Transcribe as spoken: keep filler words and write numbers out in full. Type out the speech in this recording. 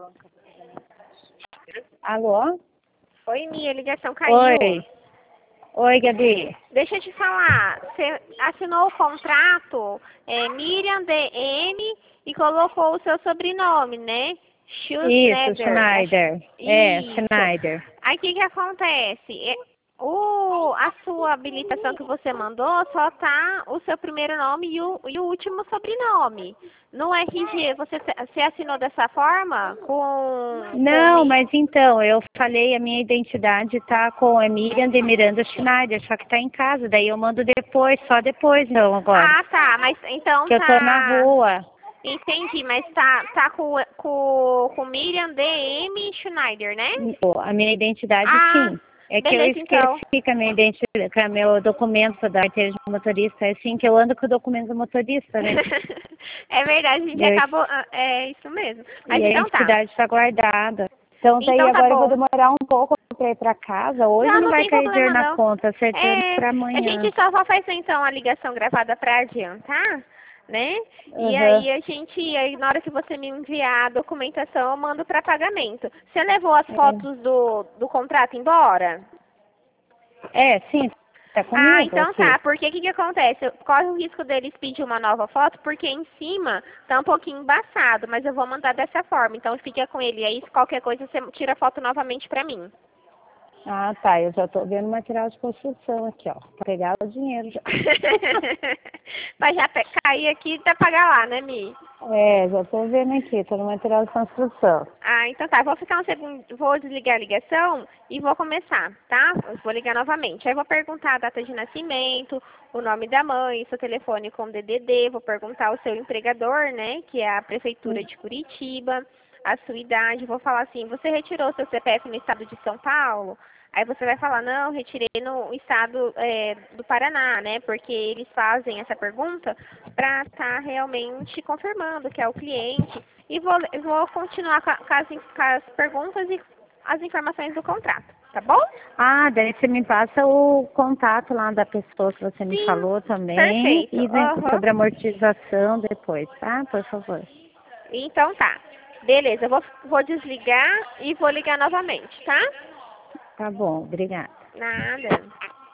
Alô? Oi, minha ligação caiu. Oi. Oi, Gabi. Deixa eu te falar, você assinou o contrato é, Miriam D M e colocou o seu sobrenome, né? Isso, Schneider. É, Isso. Schneider. Aí o que que acontece? É, o, a sua habilitação que você mandou só tá o seu primeiro nome e o, e o último sobrenome. No R G, você, você assinou dessa forma? Com, Não, com... mas então, eu falei, a minha identidade tá com a Miriam de Miranda Schneider, só que tá em casa, daí eu mando depois, só depois, não, agora. Ah, tá, mas então Que eu tô na tá... rua. Entendi, mas tá, tá com, com, com Miriam D M Schneider, né? A minha identidade, Ah, sim. É que eu beleza, então. esqueci que a minha identidade, que o meu documento da carteira de motorista, é assim que eu ando com o documento do motorista, né? É verdade, a gente Eu, acabou... ah, É isso mesmo. Mas e a então tá. identidade está guardada. Então, daí Então tá agora eu vou bom. demorar um pouco para ir para casa. Hoje Não, não não vai tem cair dinheiro problema na não. conta, certeza É, para a amanhã. gente só vai fazer então a ligação gravada para adiantar, né? E Uhum. aí a gente, aí na hora que você me enviar a documentação, eu mando para pagamento. Você levou as fotos do, do contrato embora? É, sim, tá Ah, comigo então aqui. tá. Porque o que que acontece? Corre o risco deles pedir uma nova foto, porque em cima tá um pouquinho embaçado, mas eu vou mandar dessa forma. Então fica com ele aí, se qualquer coisa você tira a foto novamente pra mim. Ah, tá. Eu já tô vendo material de construção aqui, ó. Pra pegar o dinheiro já. Pra já pe- cair aqui e pagar lá, né, Mi? É, já tô vendo aqui, tô no material de construção. Ah, então tá. Vou ficar um segundo, vou desligar a ligação e vou começar, tá? Eu vou ligar novamente. Aí vou perguntar a data de nascimento, o nome da mãe, seu telefone com D D D, vou perguntar o seu empregador, né, que é a prefeitura de Curitiba, a sua idade. Vou falar assim: você retirou seu C P F no estado de São Paulo? Aí você vai falar: não, retirei no estado é, do Paraná, né? Porque eles fazem essa pergunta para estar realmente confirmando que é o cliente. E vou, eu vou continuar com, a- com, as, com as perguntas e as informações do contrato, tá bom? Ah, daí você me passa o contato lá da pessoa que você me Sim, falou também perfeito. e né, Aham. sobre a amortização depois, tá? Por favor. Então tá. Beleza, eu vou, vou desligar e vou ligar novamente, tá? Tá bom, obrigada. Nada.